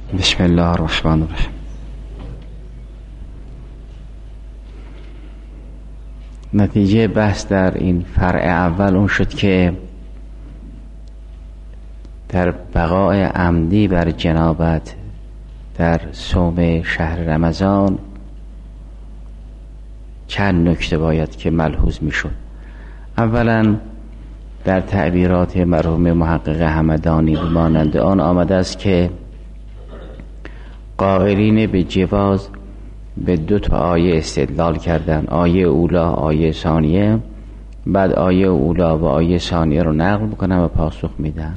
بسم الله الرحمن الرحیم. نتیجه بحث در این فرع اول اون شد که در بقای عمدی بر جنابت در صوم شهر رمضان چند نکته باید که ملحوظ می شد. اولا در تعبیرات مرحوم محقق همدانی و مانند آن آمده است که قائلین به جواز به 2 آیه استدلال کردن، آیه اولا آیه ثانیه، بعد آیه اولا و آیه ثانیه رو نقل میکنن و پاسخ میدن.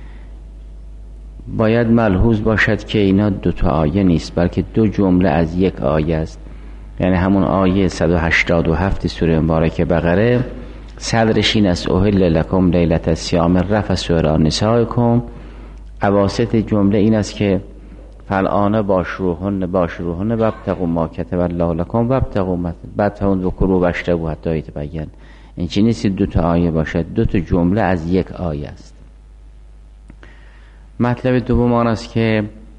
باید ملحوظ باشد که اینا 2 آیه نیست بلکه 2 جمله از یک آیه است. یعنی همون آیه 187 سوره مبارکه بقره صدرش این است: احل لکم لیلة الصیام الرفث الی نسائکم. اواسط جمله این است که فالآن باشروهن وابتغوا ما کتب الله لکم وابتغوا بعد اون ذکروا واشربوا حتی یتبین. این چی نیست 2 آیه باشد، 2 جمله از یک آیه است. مطلب دوم آن است که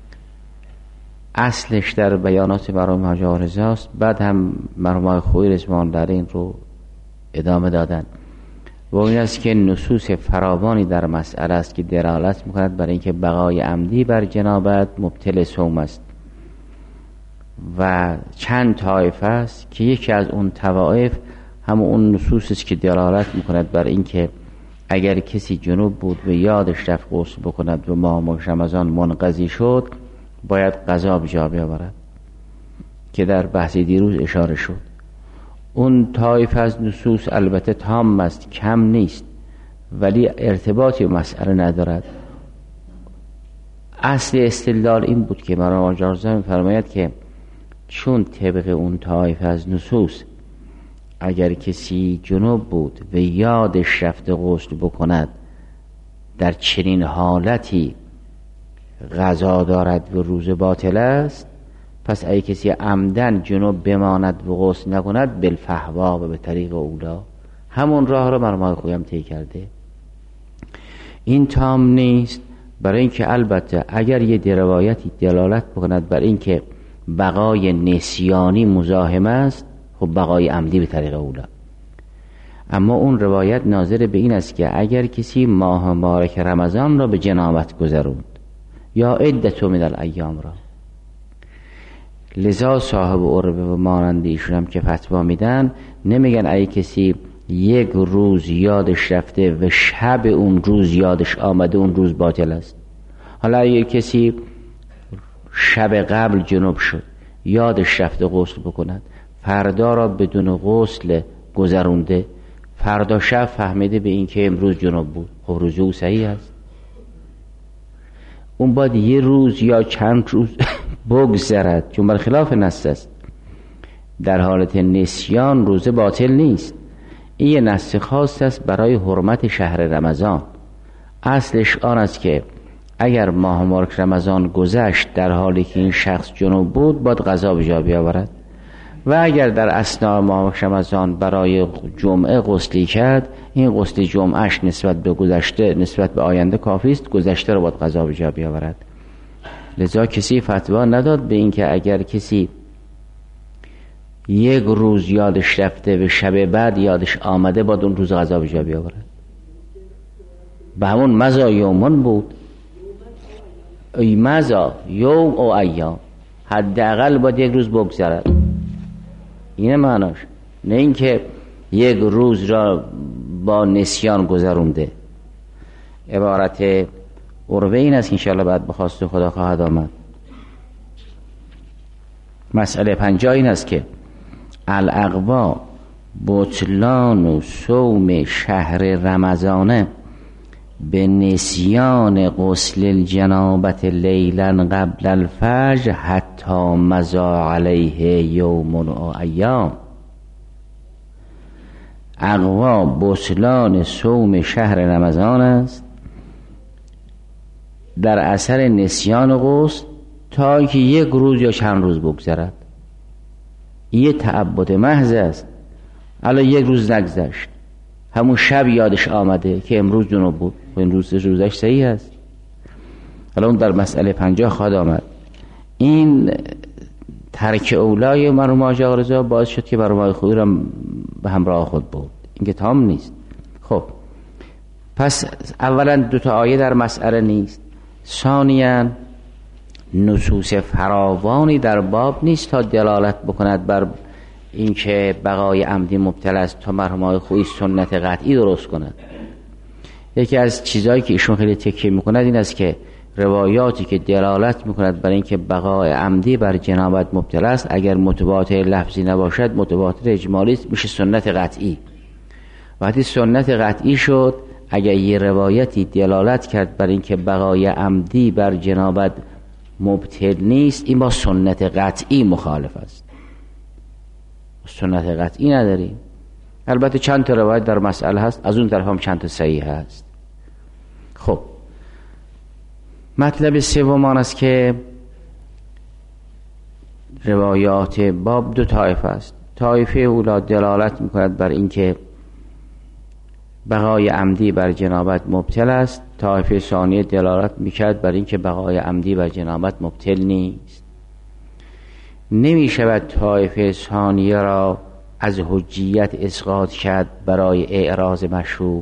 اصلش در بیانات مرحوم حاجی آقا رضا است، بعد هم مرحوم آقای خویی رضوان الله این رو ادامه دادن و این است که نصوص فراوانی در مسئله است که دلالت میکند برای اینکه بقای عمدی بر جنابت مبطل صوم است و چند طایفه است که یکی از اون طوائف هم اون نصوص است که دلالت میکند برای اینکه اگر کسی جنوب بود و یادش رفت غسل بکند و ماه رمضان منقضی شد باید قضا به جا بیاورد که در بحث دیروز اشاره شد. اون طایفه از نصوص البته تام است، کم نیست، ولی ارتباطی به مسئله ندارد. اصل استدلال این بود که مرحوم حاجی آقا رضا می‌فرماید که چون طبق اون طایفه از نصوص اگر کسی جنوب بود و یادش رفته غسل بکند در چنین حالتی قضا دارد و روزه باطل است، پس اگه کسی عمدن جنوب بماند و غسل نکند بالفحوا و به طریق اولا، همون راه رو مرحوم آقای خویی هم طی کرده. این تام نیست، برای اینکه البته اگر یه روایتی دلالت بکند بر اینکه بقای نسیانی مزاحم است، خب بقای عمدی به طریق اولا. اما اون روایت ناظر به این است که اگر کسی ماه مبارک رمضان را به جنابت گذروند یا عدة من الایام را، لذا صاحب عربه و مانند ایشون هم که فتوا میدن نمیگن اگه کسی یک روز یادش رفته و شب اون روز یادش آمده اون روز باطل است. حالا اگه کسی شب قبل جنوب شد یادش رفته غسل بکند، فردا را بدون غسل گذرونده، فردا شب فهمیده به این که امروز جنوب بود، خب روزه او صحیح است. اون باید یه روز یا چند روز بگذرد، چون برخلاف نص است. در حالت نسیان روزه باطل نیست. این یه نص خاص است برای حرمت شهر رمضان. اصلش آن است که اگر ماه مبارک رمضان گذشت در حالی که این شخص جنوب بود باید قضا به جا بیاورد، و اگر در اثناء ماه رمضان برای جمعه غسلی کرد، این غسل جمعهش نسبت به گذشته نسبت به آینده کافی است، گذشته رو باید قضا به جا بیاورد. لذا کسی فتوا نداد به این که اگر کسی یک روز یادش رفته و شب بعد یادش آمده باید اون روز قضا به جا بیاورد. به همون مزا یومون بود، ای مزا یوم او ایام، حداقل باید یک روز بگذرد. اینه معناش، نه اینکه یک روز را با نسیان گذرونده. عبارت عروه این است که انشاءالله بعد بخواست خدا خواهد آمد. مسئله 50 این است که الاقوا بطلان و صوم شهر رمضانه به نسیان غسل الجنابت لیلا قبل الفجر حتی مضى علیه یوم و ایام. اقوا بطلان صوم شهر رمضان است در اثر نسیان غسل تا که یک روز یا چند روز بگذرد. یه تعبد محض است. الان یک روز نگذشت، همون شب یادش آمده که امروز جنوب بود و این روزش صحیح است. حالا اون در مسئله 50 خواهد آمد این ترک اولای مرحوم حاجی آقا رضا باعث شد که مرحوم آقای خویی را به همراه خود برد. این که تام نیست. خب پس اولا 2 آیه در مسئله نیست، ثانیاً نصوص فراوانی در باب نیست تا دلالت بکند بر اینکه بقای عمدی مبتلا است تا مرحوم آقای خویی سنت قطعی درست کند. یکی از چیزایی که ایشون خیلی تکیه میکند این است که روایاتی که دلالت میکند بر اینکه بقای عمدی بر جنابت مبتلا است اگر متواتر لفظی نباشد متواتر اجمالی است، میشه سنت قطعی. وقتی سنت قطعی شد، اگر یه روایتی دلالت کرد بر اینکه بقای عمدی بر جنابت مبتل نیست، این با سنت قطعی مخالف است. سنت قطعی نداریم. البته چند تا روایت در مسئله هست، از اون طرف هم چند تا صحیح هست. خب مطلب سوم آن است که روایات باب 2 طایفه است. طایفه اولی دلالت میکند بر اینکه بقای عمدی بر جنابت مبتل است، طایفه ثانیه دلالت میکرد بر اینکه بقای عمدی بر جنابت مبتل نیست. نمیشود طایفه ثانیه را از حجیت اسقاط کرد برای اعراض مشهور.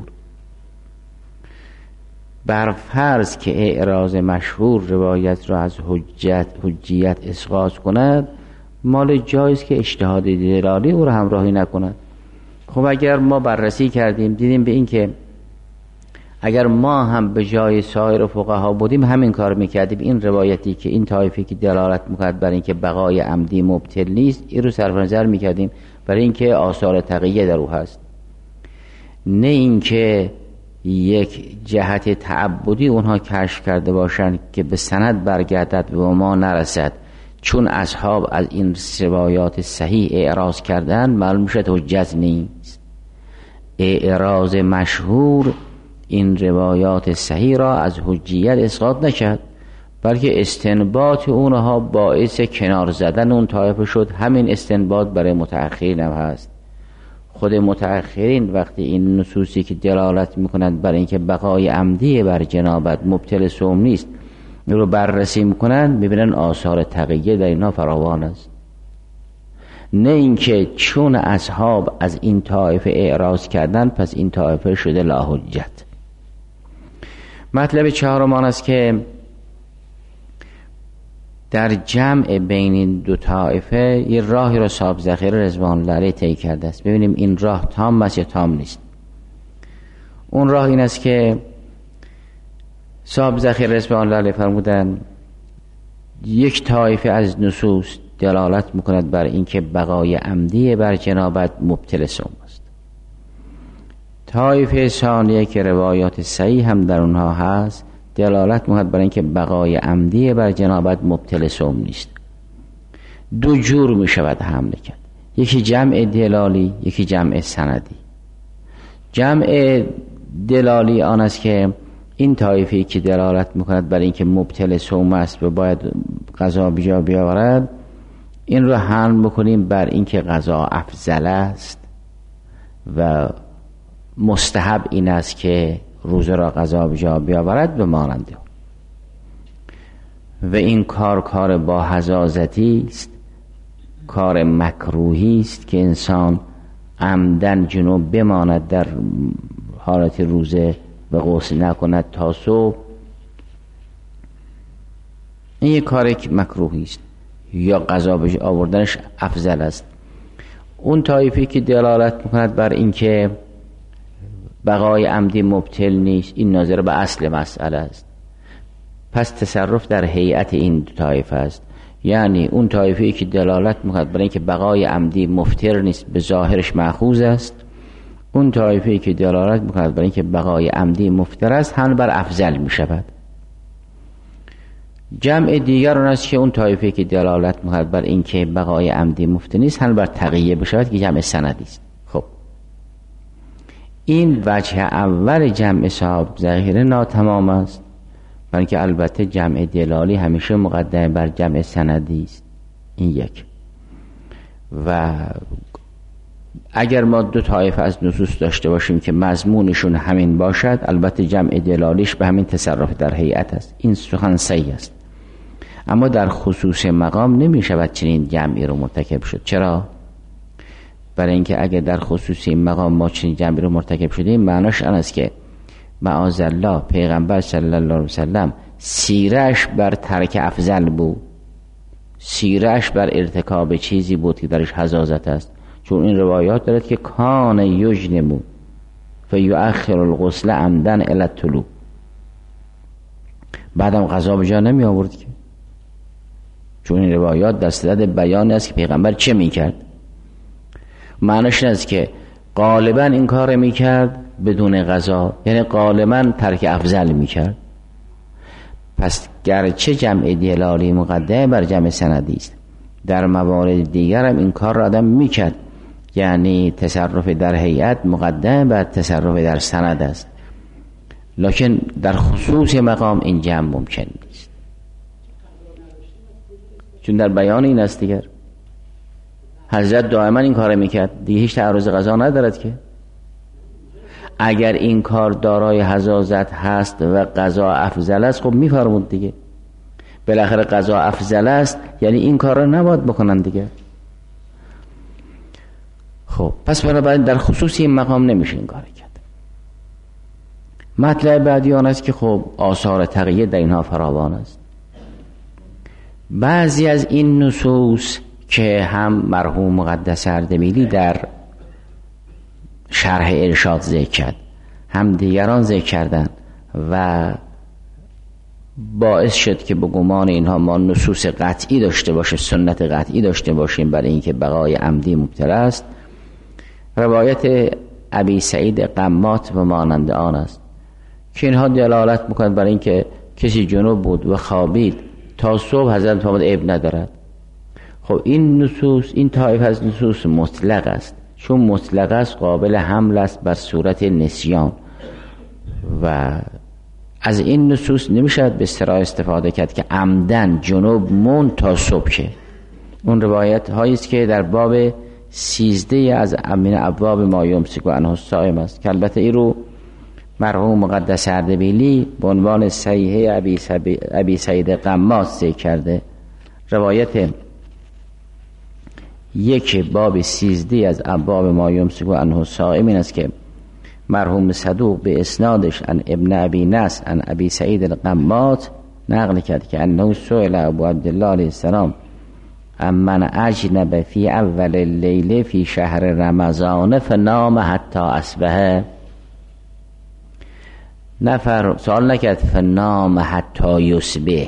بر فرض که اعراض مشهور روایت را از حجیت اسقاط کند، مال جایز که اجتهاد دلالی او را همراهی نکند. خب اگر ما بررسی کردیم دیدیم به این که اگر ما هم به جای سایر فقها بودیم همین کار میکردیم. این روایتی که این طایفه که دلالت میکرد برای اینکه بقای عمدی مبتل نیست، این رو صرف نظر میکردیم برای اینکه آثار تقیه در او هست، نه اینکه یک جهت تعبدی اونها کشف کرده باشند که به سند برگردد و ما نرسد. چون اصحاب از این روایات صحیح اعراض کردن معلوم شد حجت نیست. اعراض مشهور این روایات صحیح را از حجیت اسقاط نکرد، بلکه استنباط اونها باعث کنار زدن اون طایفه شد. همین استنباط برای متأخرین هم هست. خود متأخرین وقتی این نصوصی که دلالت میکنند برای اینکه بقای عمدی بر جنابت مبتل صوم نیست رو بررسی میکنن، میبینن آثار تقیه در اینا فراوان است. نه اینکه چون اصحاب از این طایفه اعراض کردن پس این طایفه شده لا حجت. مطلب چهارم آن است که در جمع بین این 2 طایفه یه راهی را صاحب ذخیره رضوان الله علیه طی کرده است. ببینیم این راه تام است یا تام نیست. اون راه این است که صاحب ذخیره رضوان الله علیه فرمودن یک طایفه از نصوص دلالت میکند بر اینکه بقای عمدی بر جنابت مبتل صوم است. طایفه ثانیه که روایات صحیح هم در اونها هست دلالت میکند بر اینکه بقای عمدی بر جنابت مبتل صوم نیست. 2 جور میشود حمل کرد، یکی جمع دلالی، یکی جمع سندی. جمع دلالی آن است که این طایفه‌ای که دلالت میکند بر اینکه مبتل صوم است و باید قضا بجا بیاورد، این رو حمل بکنیم بر اینکه قضا افضل است و مستحب این است که روزه را قضا بجا بیاورد به ماننده. و این کار با حزازتی است، کار مکروهی است که انسان عمدن جنوب بماند در حالت روزه و غسل نکند تا صبح. این یک کار مکروهی است یا قضا بجا آوردنش افضل است. اون طایفی که دلالت میکند بر اینکه بقای عمدی مبتل نیست، این ناظر به اصل مسئله است. پس تصرف در هیئت این 2 طایفه است. یعنی اون طایفه‌ای که دلالت میکند بر اینکه بقای عمدی مفطر نیست به ظاهرش مأخوذ است. اون طایفه‌ای که دلالت میکند بر اینکه بقای عمدی مفطر است هم بر افضل میشود. جمع دیگر اون است که اون طایفه‌ای که دلالت میکند بر اینکه بقای عمدی مفطر نیست هم بر تقیه بشود که جمع سندی است. خب این وجه اول جمع صاحب ذخیره ناتمام است، برای که البته جمع دلالی همیشه مقدم بر جمع سندی است. این یک. و اگر ما 2 طایفه از نصوص داشته باشیم که مضمونشون همین باشد، البته جمع دلالیش به همین تصرف در هیئت است. این سخن صحیح است. اما در خصوص مقام نمی شود چنین جمعی رو مرتکب شد. چرا؟ برای اینکه اگه در خصوص این مقام ما چنین جمعی رو مرتکب شدیم، معناش آن است که معاذالله پیغمبر صلی الله علیه وسلم سیرش بر ترک افضل بود، سیرش بر ارتکاب چیزی بود که درش حزازت است. چون این روایات دارد که کان یجنمو فیؤخر الغسل عمدا الی الطلوع، بعدم قضا به جا نمی آورد که، چون این روایات در صدد بیان است که پیغمبر چه میکرد. معنیش این است که غالبا این کار میکرد بدون قضا، یعنی غالبا ترک افضل میکرد. پس گرچه جمع دلالی مقدمه بر جمع سندی است، در موارد دیگر هم این کار را آدم میکرد، یعنی تصرف در هیئت مقدم بر تصرف در سند است، لکن در خصوص مقام این جمع ممکن نیست، چون در بیان این است دیگر. حضرت دائما این کار میکرد دیگه، هیچ تعارض قضا ندارد که. اگر این کار دارای حزازت هست و قضا افضل است، خب میفرمود دیگه، بالاخره قضا افضل است، یعنی این کار را نباید بکنن دیگه. خب پس بنابراین در خصوص این مقام نمیشه این کار کرد. مطلب بعدی آن است که خب آثار تقیه در اینها فراوان است. بعضی از این نصوص که هم مرحوم مقدس اردبیلی در شرح ارشاد ذکر کرد، هم دیگران ذکر کردند و باعث شد که به گمان اینها ما نصوص قطعی داشته باشه، سنت قطعی داشته باشیم برای اینکه بقای عمدی مبتلا است. روایت ابی سعید قمات و مانند آن است که اینها دلالت می‌کند برای اینکه کسی جنوب بود و خوابید تا صبح حضرت فرمود عیب ندارد. خب این نصوص، این طایفه از نصوص مطلق است، چون مطلق است قابل حمل است بر صورت نسیان و از این نصوص نمیشد به اصطلاح استفاده کرد که عمدن جنوب مون تا صبح. که اون روایت هایی است که در باب 13 از امین ابواب ما یمسک عنه الصائم است که البته این رو مرحوم مقدس اردبیلی به عنوان صحیح ابی سعید قمات ذکر کرده. روایت یک باب 13 از ابواب ما یمسک عنه الصائم این است که مرحوم صدوق به اسنادش عن ابن ابی نصر عن ابی سعید القمات نقل کرد که انه سئل ابو عبدالله علیه السلام امن اجنب فی اول اللیل فی شهر رمضان فنام حتی اصبح. نفر سوال نکرد فنام حتی یصبح،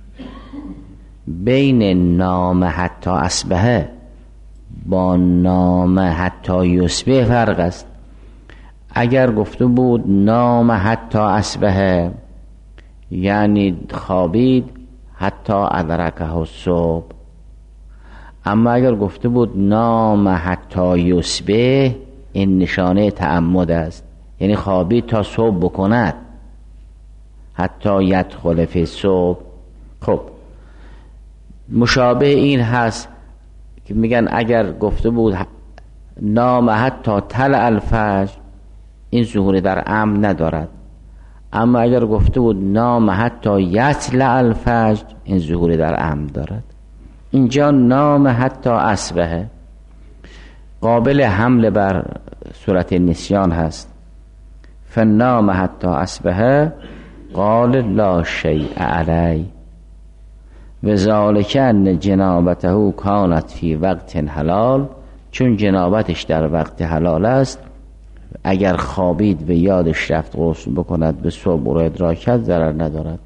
بین نام حتی اصبح با نام حتی یصبح فرق است. اگر گفته بود نام حتی اصبح یعنی خوابید حتی ادرکه الصبح، اما اگر گفته بود نام حتی یصبح این نشانه تعمد است، یعنی خوابید تا صبح بکند، حتی یدخل فی الصبح. خب مشابه این هست که میگن اگر گفته بود نام حتی طلع الفجر این ظهور در امر ندارد، اما اگر گفته بود نام حتی یطلع الفجر این ظهور در امر دارد. اینجا نام حتی اصبح قابل حمل بر صورت نسیان هست. فنام حتی اصبح قال لا شیء علی و ذالک ان جنابته کانت فی وقت حلال، چون جنابتش در وقت حلال است اگر خوابید و یادش رفت غسل بکند به صبح رو ادراک کرد ضرر ندارد.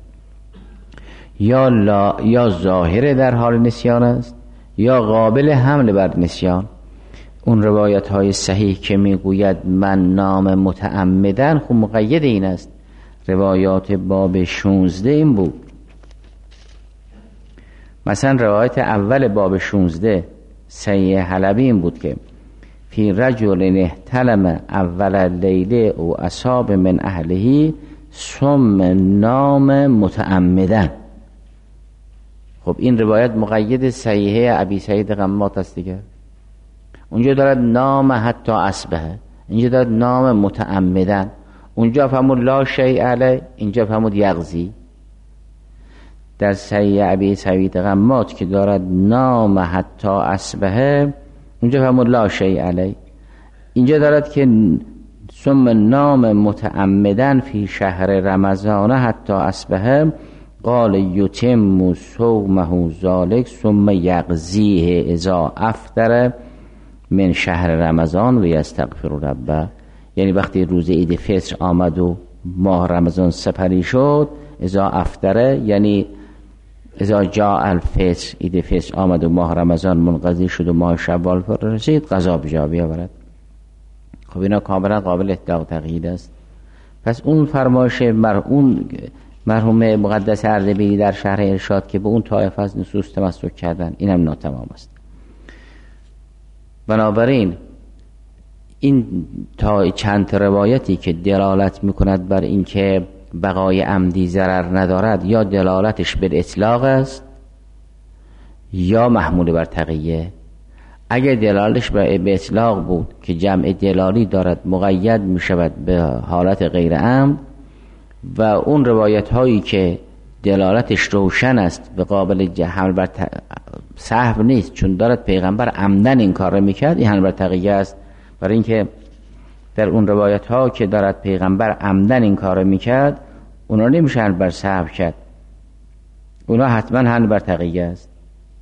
یا ظاهر در حال نسیان است یا قابل حمل بر نسیان. اون روایت های صحیح که میگوید من نام متعمدن خب مقید این است. روایات باب 16 این بود. مثلا روایت اول باب 16 صحیح حلبی این بود که فی رجل احتلم اول اللیل او اصاب من اهلهی ثم نام متعمدن. خب این روایت مقید صحیح ابی سعید قمات است دیگه. اونجا دارد نام حتی اصبح، اینجا دارد نام متعمدن. اونجا فهمود لا شیء علی، اینجا فهمود یغزی. در صحیح ابی سعید غمات که دارد نام حتی اصبحه، اونجا فرمود لا شیء علی. اینجا دارد که ثم نام متعمدن فی شهر رمضان حتی اصبحه قال یتم صومه ذلک ثم یقضیه اذا افطر من شهر رمضان و یستغفر ربه. یعنی وقتی روز عید فطر آمد و ماه رمضان سپری شد، اذا افطره یعنی اذا جاء الفطر، عید فطر آمد و ماه رمضان منقضی شد و ماه شوال رسید، قضا بجا بیاورد. خب اینا کاملا قابل اطلاق تقیید است. پس اون فرمایش مرحوم مقدس اردبیلی در شرح ارشاد که به اون طایفه از نصوص تمسک کردن، اینم ناتمام است. بنابراین این تا چند روایتی که دلالت میکند بر این که بقای عمدی ضرر ندارد، یا دلالتش به اطلاق است یا محمول بر تقیه. اگر دلالتش به اطلاق بود که جمع دلالی دارد مقید می شود به حالت غیر عمد، و اون روایت هایی که دلالتش روشن است به قابل حمل بر سهو نیست، چون دارد پیغمبر عمدن این کار رو میکرد، این حمل بر تقیه است. برای اینکه در اون روایت ها که دارد پیغمبر عمدن این کار رو میکرد، اونا نمیشه حمل بر سهو کرد، اونا حتما حمل بر تقیه است.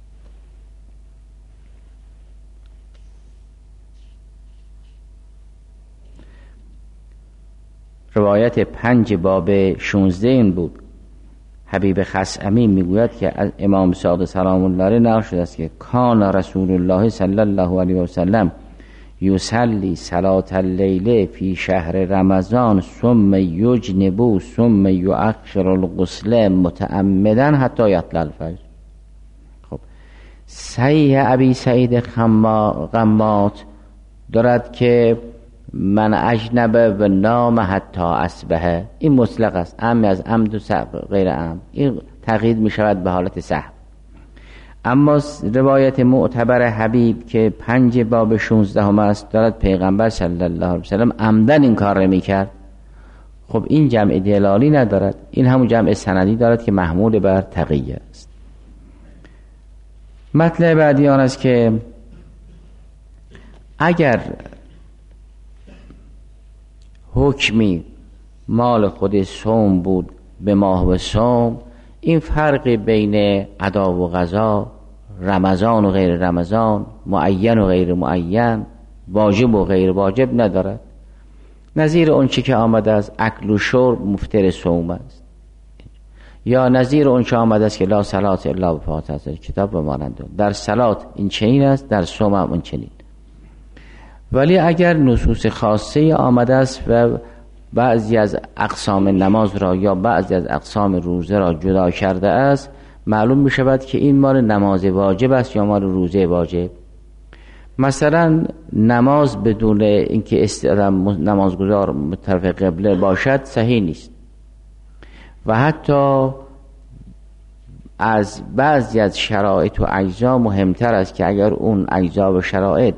روایت 5 باب 16 این بود. حبیب خثعمی میگوید که از امام صادق سلام الله علیه نقل شده است که کان رسول الله صلی الله علیه و سلم یصلی صلاة اللیل فی شهر رمضان ثم یجنب ثم یؤخر الغسل متعمدا حتی یطلع الفجر. خب صحیح ابی سعید غمات دارد که من اجنبه و نام حتی اصبحه، این مطلق است، عام از عمد و غیر عمد، این تقیید می شود به حالت سهو. اما روایت معتبر حبیب که 5 باب 16 است دارد پیغمبر صلی الله علیه وسلم عمدن این کار رو می کرد. خب این جمع دلالی ندارد، این همون جمع سندی دارد که محمول بر تقیه است. مطلب بعدی آن است که اگر حکمی مال خود صوم بود به ماه و صوم، این فرق بین ادا و قضا، رمضان و غیر رمضان، معین و غیر معین، واجب و غیر واجب ندارد. نظیر اون چی که آمده است اکل و شرب مفطر صوم است، یا نظیر اون چی آمده است که لا صلاة الا بفاتحه کتاب و مانند. در صلات این چنین است، در صوم هم این چنین. ولی اگر نصوص خاصه آمده است و بعضی از اقسام نماز را یا بعضی از اقسام روزه را جدا کرده است، معلوم می شود که این مال نماز واجب است یا مال روزه واجب. مثلا نماز بدون اینکه نمازگزار طرف قبله باشد صحیح نیست، و حتی از بعضی از شرایط و اجزا مهمتر است که اگر اون اجزا و شرایط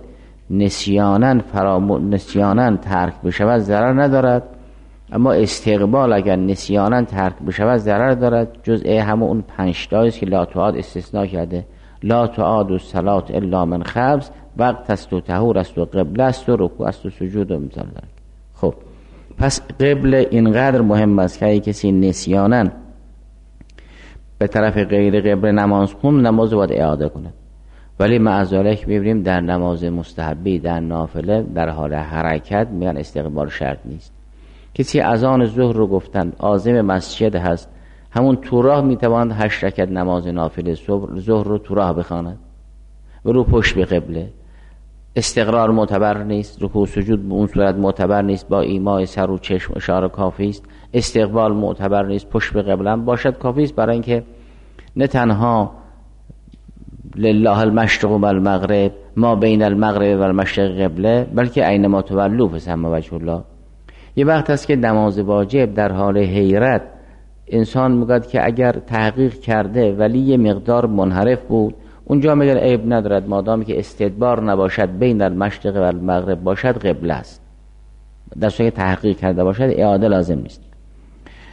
نسیاناً ترک بشود ضرر ندارد، اما استقبال اگر نسیاناً ترک بشود ضرر دارد. جزء همون اون 5 تا است که لا تعاد استثناء کرده، لا تعاد الصلاة الا من خمس، وقت است و طهور است و قبله است و رکوع است و سجود و مثال دارد. خب پس قبله اینقدر مهم است که کسی نسیاناً به طرف غیر قبله نماز خوند، نماز باید اعاده کنه. ولی معذالک ببینیم در نماز مستحبی، در نافله، در حال حرکت میگن استقبال شرط نیست. کسی اذان ظهر رو گفتن عازم مسجد هست، همون تو راه میتواند 8 رکعت نماز نافله ظهر رو تو راه بخواند و رو پشت به قبله. استقرار معتبر نیست، رکوع سجود به اون صورت معتبر نیست، با ایمای سر و چشم اشاره کافی است. استقبال معتبر نیست، پشت به قبله هم باشد کافی است، برای اینکه نه تنها لله المشرق و المغرب، ما بین المغرب و المشرق قبله، بلکه اینما تولوا فثم وجه الله. یه وقت هست که نماز واجب در حال حیرت انسان میگه که اگر تحقیق کرده ولی یه مقدار منحرف بود، اونجا میگن عیب ندارد، مادامی که استدبار نباشد، بین المشرق و المغرب باشد، قبله است. در صورتی که تحقیق کرده باشد اعاده لازم نیست.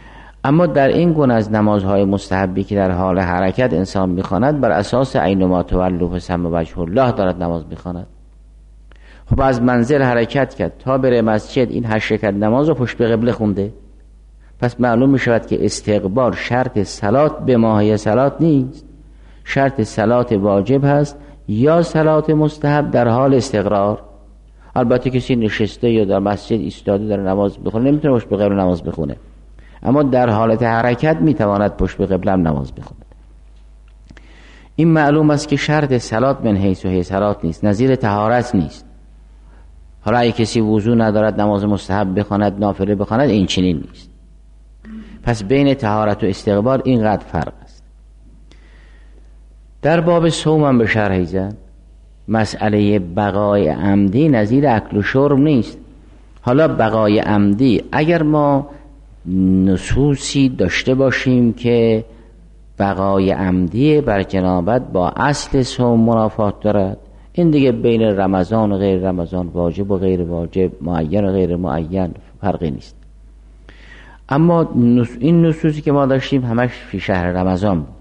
اما در این گونه از نمازهای مستحبی که در حال حرکت انسان میخواند بر اساس اینما تولوا فثم وجه الله دارد نماز میخواند. خب از منزل حرکت کرد تا بره مسجد، این 8 رکعت نماز رو پشت به قبله خونده، پس معلوم می شود که استقبال شرط صلات به ماهی صلات نیست، شرط صلات واجب هست یا صلات مستحب در حال استقرار. البته کسی نشسته یا در مسجد ایستاده در نماز بخونه نمیتونه پشت به قبله نماز بخونه، اما در حالت حرکت میتواند پشت به قبله هم نماز بخونه. این معلوم است که شرط صلات من حیث و حیث صلات نیست، نظیر طهارت نیست. حالا اگه کسی وضو ندارد نماز مستحب بخواند، نافله بخواند، این چنین نیست. پس بین طهارت و استقبال اینقدر فرق است. در باب صوم هم به شرح زد مسئله بقای عمدی نظیر اکل و شرب نیست. حالا بقای عمدی اگر ما نصوصی داشته باشیم که بقای عمدی بر جنابت با اصل صوم منافات دارد، این دیگه بین رمضان و غیر رمضان، واجب و غیر واجب، معین و غیر معین فرقی نیست. اما این نصوصی که ما داشتیم همش فی شهر رمضان بود.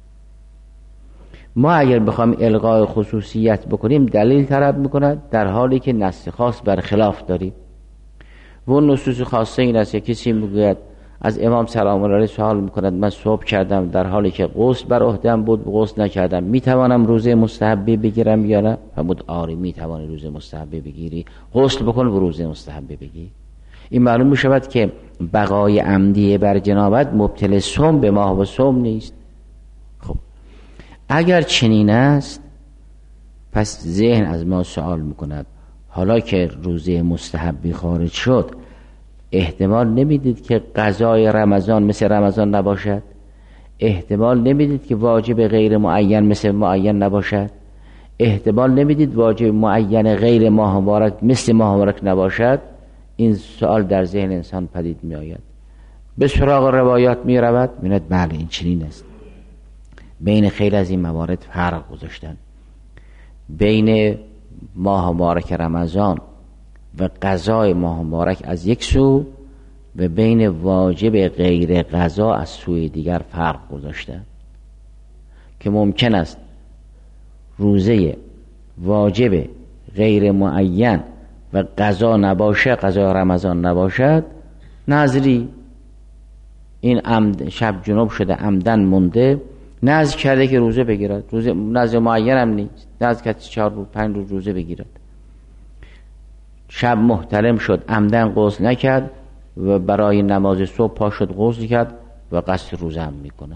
ما اگر بخوایم الغای خصوصیت بکنیم دلیل طلب میکند، در حالی که نص خاص بر خلاف داریم. و نصوص خاصه این است که کسی میگوید از امام سلام الله علیه سوال میکند من صبح کردم در حالی که غسل بر عهده‌ام بود، غسل نکردم، میتوانم روزه مستحبی بگیرم یا نه؟ فرمود آری میتوانی روزه مستحبی بگیری، غسل بکن و روزه مستحبی بگیر. این معلوم میشود که بقای عمدی بر جنابت مبتل صوم به ماه و صوم نیست. خب اگر چنین است پس ذهن از ما سوال میکند حالا که روزه مستحبی خارج شد احتمال نمیدید که قضای رمضان مثل رمضان نباشد؟ احتمال نمیدید که واجب غیر معین مثل معین نباشد؟ احتمال نمیدید واجب معین غیر ماه مبارک مثل ماه مبارک نباشد؟ این سوال در ذهن انسان پدید می آید. به سراغ روایات می رود، می بینید بله این چنین است. بین خیلی از این موارد فرق گذاشتن، بین ماه مبارک رمضان و قضای ماه مبارک از یک سو و بین واجب غیر قضا از سوی دیگر فرق گذاشتن که ممکن است روزه واجب غیر معین و قضا نباشه، قضا رمضان نباشد، نظری این شب جنوب شده عمدن مونده نظر کرده که روزه بگیرد، روزه نظر معین هم نیست، نظر کرده 4 روز 5 روز روزه بگیرد، شب محتلم شد عمدن غسل نکرد و برای نماز صبح پا شد غسل کرد و قصد روزه هم میکند،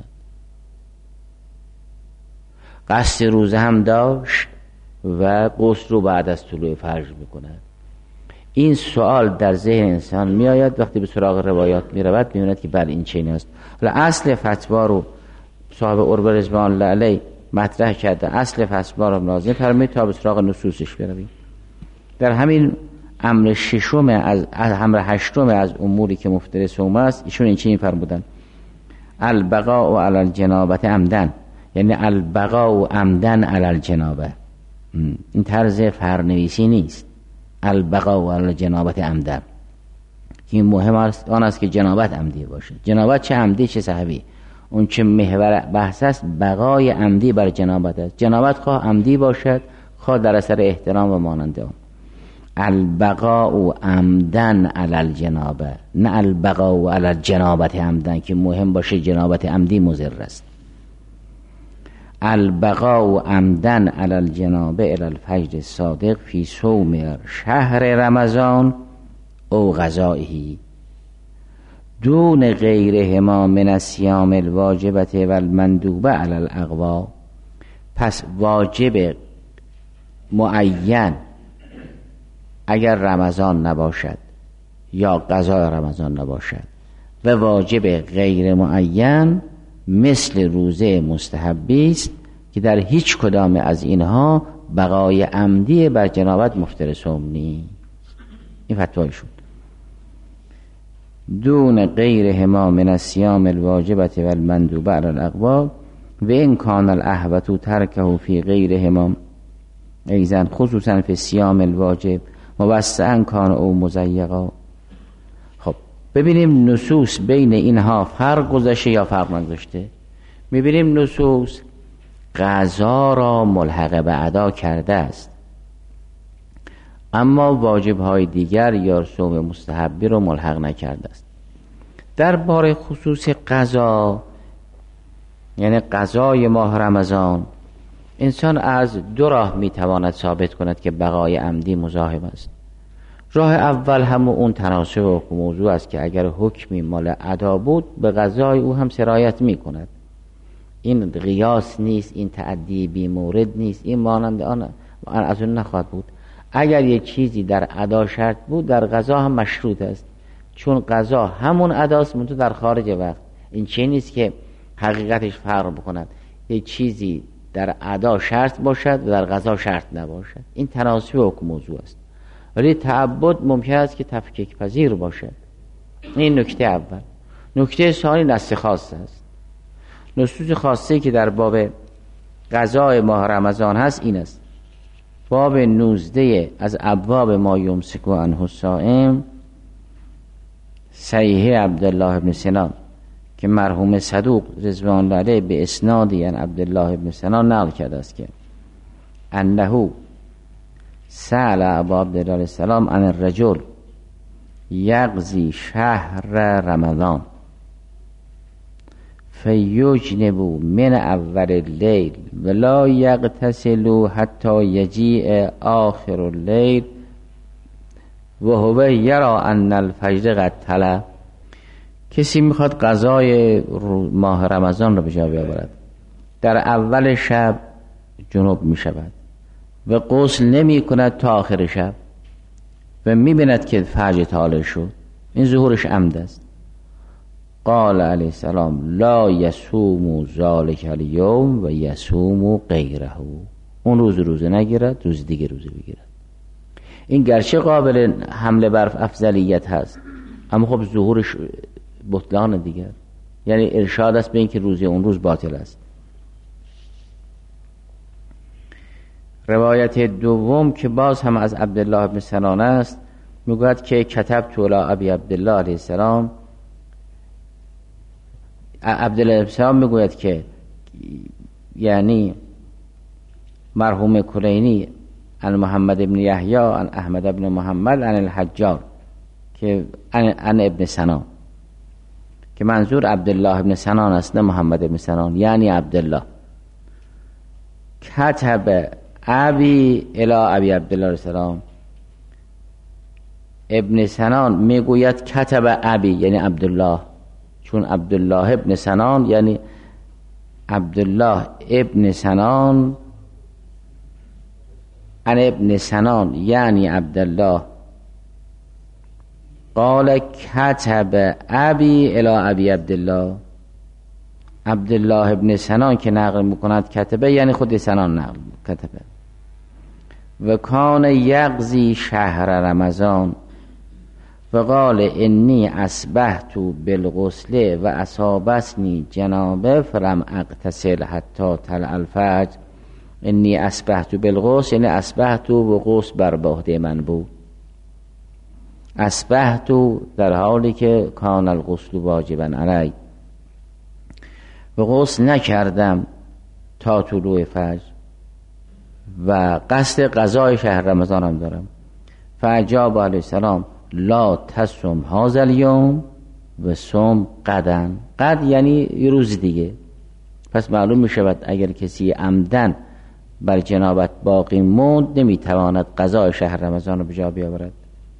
قصد روزه هم داشت و غسل رو بعد از طلوع فجر میکند. این سوال در ذهن انسان می آید، وقتی به سراغ روایات می رود می بیند که بله این چنین است. حالا اصل فتوا رو صاحب عروه رضوان الله علیه مطرح کرده، اصل فتوا رو لازم فرمایید تا به سراغ نصوصش برویم. در همین امر ششم از امر هشتم از اموری که مفتر صوم است ایشون این چنین فرمودن: البقاء علی الجنابه عمدن، یعنی البقاء عمدن علی الجنابه. این طرز فرنویسی نیست، البقاء علی الجنابه عمدن. این مهم است آن است که جنابت عمدی باشه. جنابت چه عمدی چه صحبی، اون چه محور بحث است بقای عمدی بر جنابت است. جنابت خواه عمدی باشد خواه در اثر احترام و مانند آن. البقاء عمدن علی الجنابه، نه البقاء علی الجنابه عمدن که مهم باشه جنابت عمدی مضر است. البقاء عمدن علی الجنابه الی الفجر الصادق فی صوم شهر رمضان او غذائه دون غیرهما من الصیام الواجبه و المندوبه علی الاقوا. پس واجب معین اگر رمضان نباشد یا قضای رمضان نباشد و واجب غیر معین مثل روزه مستحبی است که در هیچ کدام از اینها بقای عمدی بر جنابت مفتر صوم نیست. این فتوای شد. دون غیرهما من الصیام الواجبه و المندوبه علی الاقوا و ان کان الاحوط ترکه فی غیرهما ایضا خصوصا فی الصیام الواجب موسعا کان او مضیقا. خب ببینیم نصوص بین اینها فرق گذاشته یا فرق نگذاشته. میبینیم نصوص قضا را ملحق به ادا کرده است، اما واجب‌های دیگر یا رسوم مستحبی رو ملحق نکرده است. درباره خصوص قضا، یعنی قضای ماه رمضان، انسان از دو راه میتواند ثابت کند که بقای عمدی مزاحم است. راه اول هم اون تناسب و موضوع است که اگر حکمی مال ادا بود به قضای او هم سرایت میکند. این قیاس نیست، این تعدی بی مورد نیست، این مانند آن از اون نخواهد بود. اگر یک چیزی در ادا شرط بود در قضا هم مشروط است، چون قضا همون اداست منتها در خارج وقت. این چه نیست که حقیقتش فرق بکند، یک چیزی در ادا شرط باشد و در قضا شرط نباشد. این تناسب حکم موضوع است. ولی تعبد ممکن است که تفکیک پذیر باشد. این نکته اول. نکته ثانی نص خاص است. نصوص خاصی که در باب قضای ماه رمضان هست این است: باب 19 از ابواب ما یمسک عنه الصائم، صحیح عبدالله بن سنان که مرحوم صدوق رضوان الله علیه به اسنادی عن عبدالله بن سنان نقل کرده است که انه سأل ابا عبدالله علیه السلام عن الرجل یقضی شهر رمضان فیجنب من اول اللیل ولا یغتسل حتی یجیء آخر اللیل و هو یرا ان الفجر قد طلع. کسی میخواد قضای ماه رمضان رو به جا بیاورد، در اول شب جنوب میشود و غسل نمی کند تا آخر شب و میبیند که فجر طالع شد، این ظهورش عمد است. قال علیه السلام لا یصوم ذلک الیوم و یصوم غیره، اون روزه نگیرد، روز دیگه روزه بگیرد. این گرچه قابل حمله بر افضلیت هست، اما خب ظهورش بطلان دیگر، یعنی ارشاد است به این که روزه اون روز باطل است. روایت دوم که باز هم از عبدالله بن سنان است، میگوید که کتبت الی ابی عبدالله علیه السلام. عبدالله بن سنان میگوید که یعنی مرحوم کلینی عن محمد بن یحیی عن احمد بن محمد عن الحجار که عن ابن سنان، که منظور عبدالله بن سنان است نه محمد بن سنان، یعنی عبدالله. کتب ابی الی ابی عبدالله السلام، ابن سنان میگوید کتب ابی یعنی عبدالله، چون عبدالله ابن سنان یعنی عبدالله ابن سنان عن ابن سنان یعنی عبدالله. قال کتب ابی الی ابی عبدالله، عبدالله ابن سنان که نقل میکند کتبه یعنی خود سنان نقل کتبه. و کان یقضی شهر رمضان و قال انی اصبحت بالغسل و اصابتنی جنابه فلم اغتسل حتی طلع الفجر. انی اصبحت بالغسل یعنی اصبحت و غسل بر عهده من بود. اصبحت در حالی که کان الغسل واجبا علی، و غسل نکردم تا طلوع فجر و قصد قضای شهر رمضان هم دارم. فاجاب علیه السلام لا تصم هذا الیوم و صم غدا، قد یعنی یه روز دیگه. پس معلوم می شود اگر کسی عمدن بر جنابت باقی موند نمیتواند قضای شهر رمضان رو به جا بیاورد.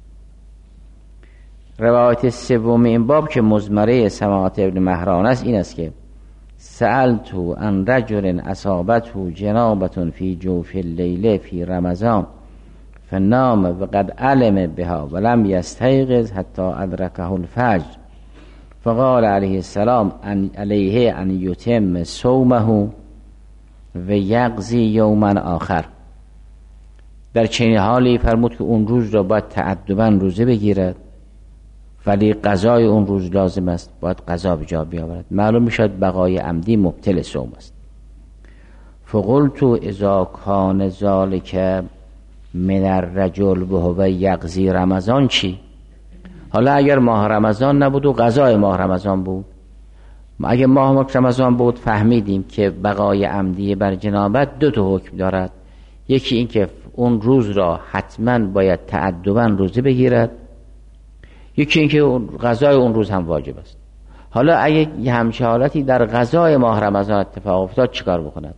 روایت سوم این باب که مزمره سماعت ابن مهران است این است که سألت عن رجل اصابته جنابة فی جوف اللیل فی رمضان فنام وقد علم بها ولم یستیقظ حتی ادرکه الفجر فقال علیه السلام علیه ان یتم صومه و یقضی یوما آخر. در چنین حالی فرمود که اون روز را باید تعدباً روزه بگیرد، ولی قضای اون روز لازم است، باید قضا به جا بیاورد. معلوم میشد بقای عمدی مبطل صوم است. فقلت اذا کان ذلک من الرجل وهو یقضی رمضان چی؟ حالا اگر ماه رمضان نبود و قضای ماه رمضان بود، اگر ماه رمضان بود فهمیدیم که بقای عمدی بر جنابت دو تا حکم دارد. یکی این که اون روز را حتما باید تأدباً روزه بگیرد، یکی این که قضای اون روز هم واجب است. حالا اگه یه همچه حالتی در قضای ماه رمضان اتفاق افتاد چیکار بکند؟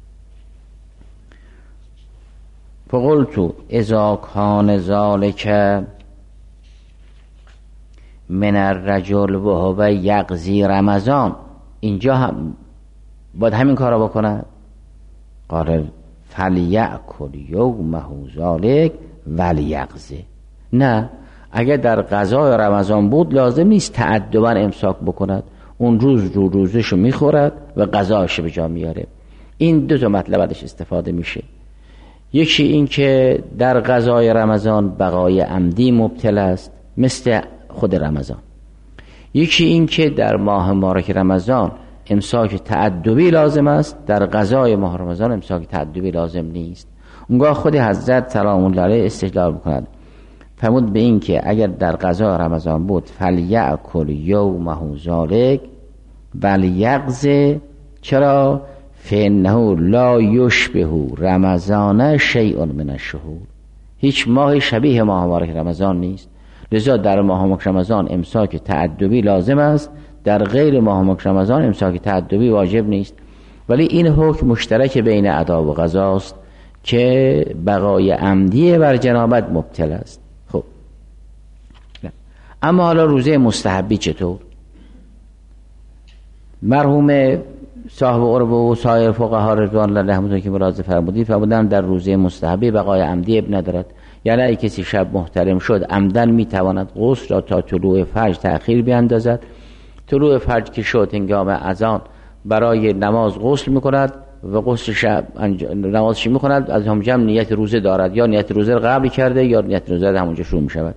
فقلت اذا کان ذلک من الرجل و هو یقضی رمضان، اینجا هم باید همین کارا بکند؟ قال فلیأکل یومه ذلک ولیقضی. نه، اگر در قضای رمضان بود لازم نیست تأدباً امساک بکند، اون روز رو روزشو میخورد و قضاشو به جا میاره. این دو تا مطلب ازش استفاده میشه. یکی این که در قضای رمضان بقای عمدی مبتل است مثل خود رمضان. یکی این که در ماه مبارک رمضان امساک تأدبی لازم است، در قضای ماه رمضان امساک تأدبی لازم نیست. اونگاه خود حضرت سلام الله علیه استدلال میکند، فرمود به این که اگر در قضای رمضان بود فلیأکل یومه ذلک ولیقضی. چرا؟ فانه لا یشبه رمضان شیء من الشهور، هیچ ماه شبیه ماه مبارک رمضان نیست، لذا در ماه مبارک رمضان امساک تأدبی لازم است، در غیر ماه مبارک رمضان امساک تأدبی واجب نیست. ولی این حکم مشترک بین ادا و قضا است که بقای عمدی بر جنابت مبتل است. خب اما حالا روزه مستحبی چطور؟ مرحوم صاحب عربه و سایر فقها رضوان الله علیهم که ملاحظه فرمودن در روزه مستحبی بقای عمدی اب ندارد. یعنی اگه کسی شب محترم شد عمدن میتواند غسل را تا طلوع فجر تأخیر بیاندازد. طلوع فجر که شد هنگام اذان برای نماز غسل میکند و غسل شب نمازش میکند، از همونجا نیت روزه دارد، یا نیت روزه را قبل کرده یا نیت روزه همونجا شروع میشود.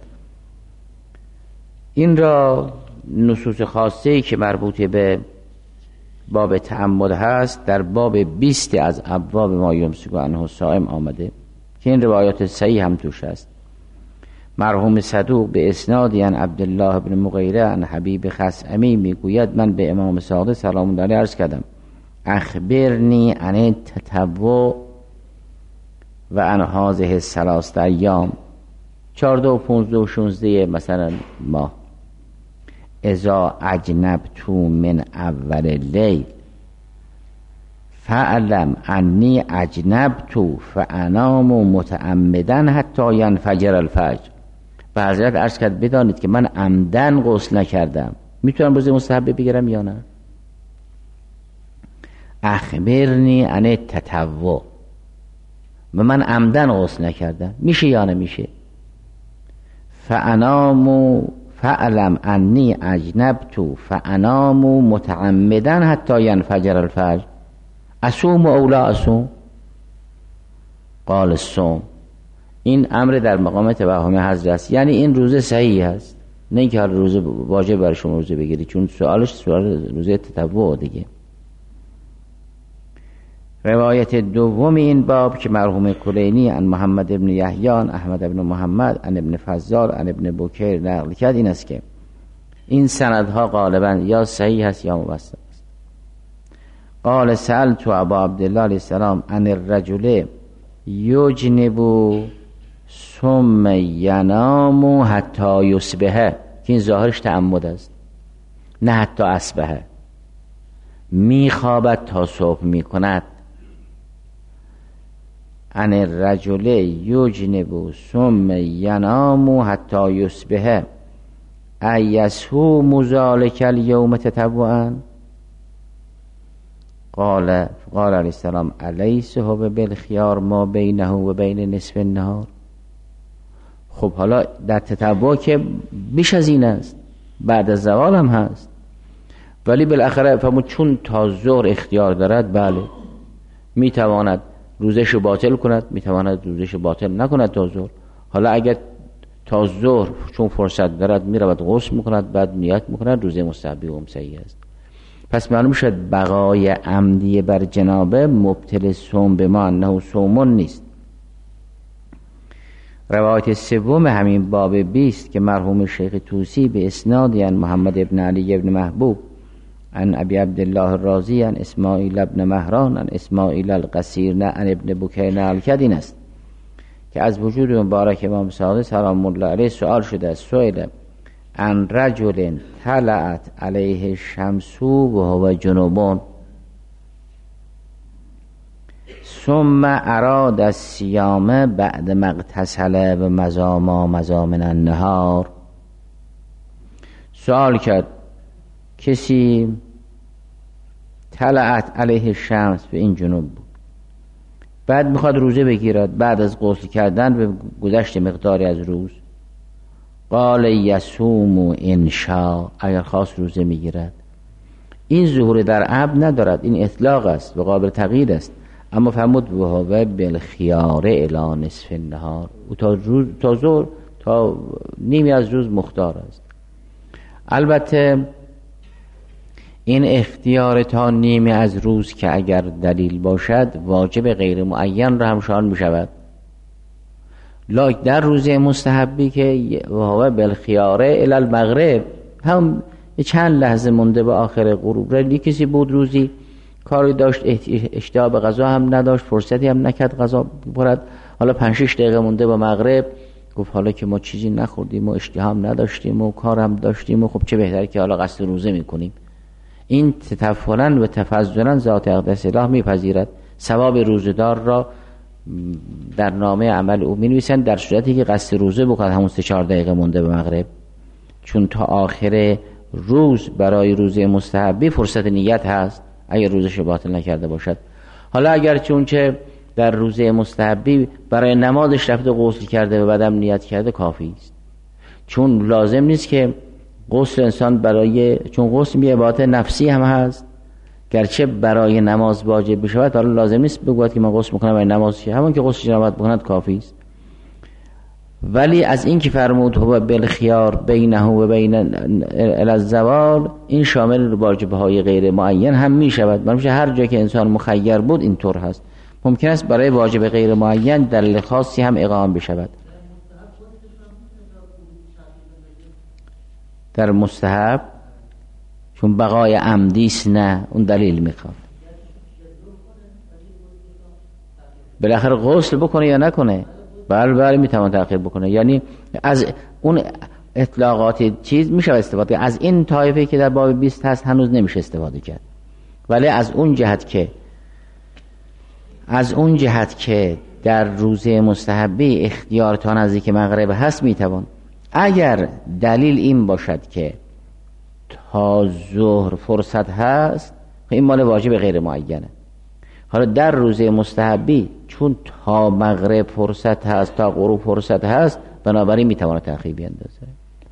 این را نصوص خاصه‌ای که مربوط به باب تعمد هست در باب 20 از ابواب ما یمسک عنه الصائم آمده که این روایات صحیح هم توش است. مرحوم صدوق به اسنادی عن عبدالله بن مغیره عن حبیب خثعمی میگوید من به امام صادق سلام الله علیه عرض کردم اخبرنی عن التطوع و عن هذه الثلاثه ایام، 14 و 15 و 16 مثلا ماه. اذا اجنبت من اول اللیل فاعلم انی اجنبت فانام متعمدا حتی ینفجر الفجر. به حضرت عرض کرد بدانید که من عمدن غسل نکردم، میتونم روزه مستحب بگیرم یا نه؟ اخبرنی عن التطوع، من عمدن غسل نکردم، میشه یا نمیشه؟ فانام فعلم انی اجنبت فانام متعمدا حتی ینفجر الفجر اصوم او لا اصوم؟ قال الصوم. این امر در مقام توهم حضرت است، یعنی این روزه صحیح است، نه اینکه هر روزه واجب برای شما روزه بگیرید، چون سوالش سوال روزه تطوع دیگه. روایت دوم این باب که مرحوم کلینی عن محمد ابن یحیی عن احمد ابن محمد عن ابن فضال عن ابن بکیر نقل کرد این است که این سندها غالبا یا صحیح است یا موثق است. قال سألت ابا عبدالله علیه السلام عن الرجل یجنب ثم ینام حتی یصبح، که این ظاهرش تعمد است، نه حتی اصبح، میخوابد تا صبح میکند. عن الرجل یجنب ثم ینام حتی یصبح ایصوم ذلک الیوم تطوعا؟ قال علیه السلام الیس هو بالخیار ما بینه و بین نصف النهار. خب حالا در تطوع که بیش از این است، بعد از زوال هم هست، ولی بالاخره فرمود چون تا ظهر اختیار دارد، بله میتواند روزش باطل کند، میتواند روزش باطل نکند تا ظهر. حالا اگر تا ظهر چون فرصت دارد میرود غسل میکند، بعد نیت میکند، روزه مستحبی و صحیح است. پس معلوم شد بقای عمدی بر جنابه مبتل صوم به ما انه صومون نیست. روایت سوم همین باب 20 که مرحوم شیخ طوسی به اسناد یعنی محمد ابن علی ابن محبوب عن ابی عبدالله الرازی عن اسماعیل ابن مهران عن اسماعیل القصیر عن ابن بکیر الکدین است که از وجود مبارک امام صادق سلام الله علیه سؤال شده است. سئل عن رجل طلعت علیه الشمس و هو جنوب ثم اراد الصیام بعد ما اغتسل و مضى ما مضى من النهار. سوال کرد کسی طلعت علیه الشمس به این جنوب بود، بعد میخواد روزه بگیرد بعد از غسل کردن به گذشت مقداری از روز. قال یصوم ان شاء، اگر خواست روزه میگیرد. این ظهور در عبد ندارد، این اطلاق است و قابل تغییر است. اما فرمود و هو بالخیار الی نصف النهار، او تا ظهر تا نیمی از روز مختار است. البته این اختیار تا نیمی از روز که اگر دلیل باشد واجب غیر معین را هم شامل می شود. لکن در روزه مستحبی که و هو بالخیار الی المغرب هم چند لحظه مونده به آخر غروب را کسی بود روزی کاری داشت اشتها به غذا هم نداشت، فرصتی هم نکرد غذا بخورد، حالا 5-6 دقیقه مونده به مغرب گفت حالا که ما چیزی نخوردیم و اشتها هم نداشتیم و کار هم داشتیم و خب چه بهتر که حالا قصد روزه میکنیم. این تطفلا و تفضلا ذات اقدس الله میپذیرد. ثواب روزدار را در نامه عمل او مینویسند در صورتی که قصد روزه بکند همون 3-4 دقیقه مونده به مغرب، چون تا آخر روز برای روزه مستحبی فرصت نیت هست اگر روزش باطل نکرده باشد. حالا اگر چون چه در روزه مستحبی برای نمازش رفته غسل کرده و بعدم نیت کرده کافی است، چون لازم نیست که غسل انسان چون غسل یه عبادت نفسی هم هست، گرچه برای نماز واجب بشود حالا لازم نیست بگوید که من غسل میکنم برای نماز، همون که غسل جنابت بکند کافی است. ولی از این که فرمود هو بالخیار بینه و بین الزوال، این شامل واجبه های غیر معین هم می شود. من هر جا که انسان مخیر بود اینطور هست. ممکن است برای واجب غیر معین دلیل خاصی هم اقامه بشود. در مستحب چون بقای عمدی است نه، اون دلیل میخواد. بالاخره غسل بکنه یا نکنه، بله میتوان تأخیر بکنه. یعنی از اون اطلاقات چیز میشه استفاده. از این طایفه که در باب 20 هست هنوز نمیشه استفاده کرد، ولی از اون جهت که در روزه مستحبی اختیار تا نزدیک مغرب هست میتوان. اگر دلیل این باشد که تا ظهر فرصت هست، این مال واجب غیر معینه. حالا در روزه مستحبی چون تا مغرب فرصت هست تا غروب فرصت هست، بنابراین میتونه تأخیر بیندازه.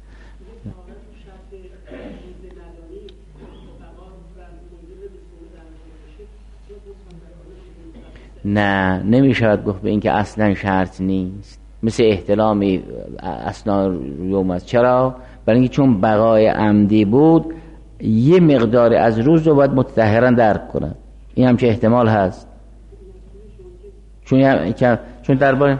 نه نمیشود گفت به این که اصلا شرط نیست، مثل احتلام اسنا یوم است. چرا؟ برای اینکه چون بقای عمدی بود یه مقدار از روز رو باید متطهرا درک کنه. این هم که احتمال هست، چون درباره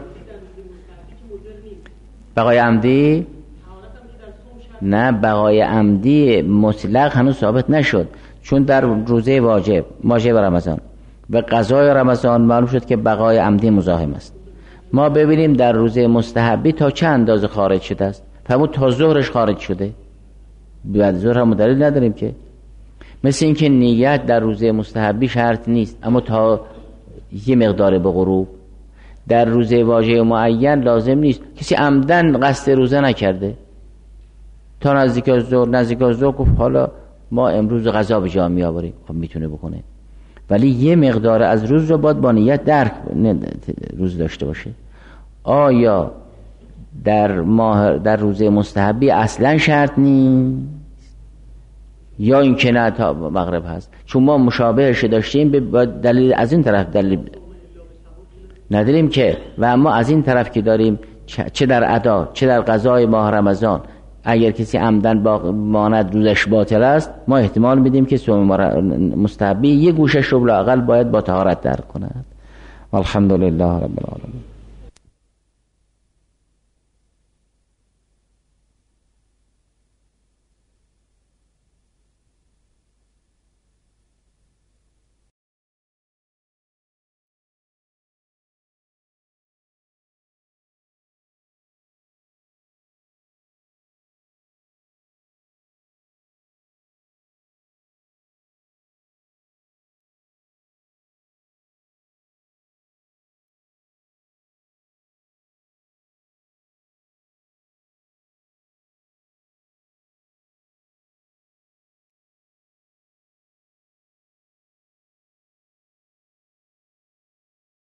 بقای عمدی نه، بقای عمدی مطلق هنوز ثابت نشد، چون در روزه واجب رمضان و قضای رمضان معلوم شد که بقای عمدی مزاحم است. ما ببینیم در روزه مستحبی تا چه اندازه خارج شده است. فرمود تا ظهرش خارج شده، بعد ظهر هم دلیل نداریم که. مثل این که نیت در روزه مستحبی شرط نیست، اما تا یه مقدار به غروب. در روزه واجب معین لازم نیست، کسی عمدن قصد روزه نکرده تا نزدیک از ظهر گفت حالا ما امروز غذا به جا می آوریم، خب میتونه بکنه، ولی یه مقدار از روز رو باید با نیت درک روز داشته باشه. آیا در روزه مستحبی اصلا شرط نیست یا این که نه تا مغرب هست؟ چون ما مشابهش داشتیم به دلیل از این طرف دلیل نداریم که، و اما از این طرف که داریم چه در ادا چه در قضای ماه رمضان اگر کسی عمدن ماند روزش باطل است، ما احتمال میدیم که صوم مستحبی یه گوشش رو لااقل باید با طهارت درک کند. والحمدلله رب العالمین.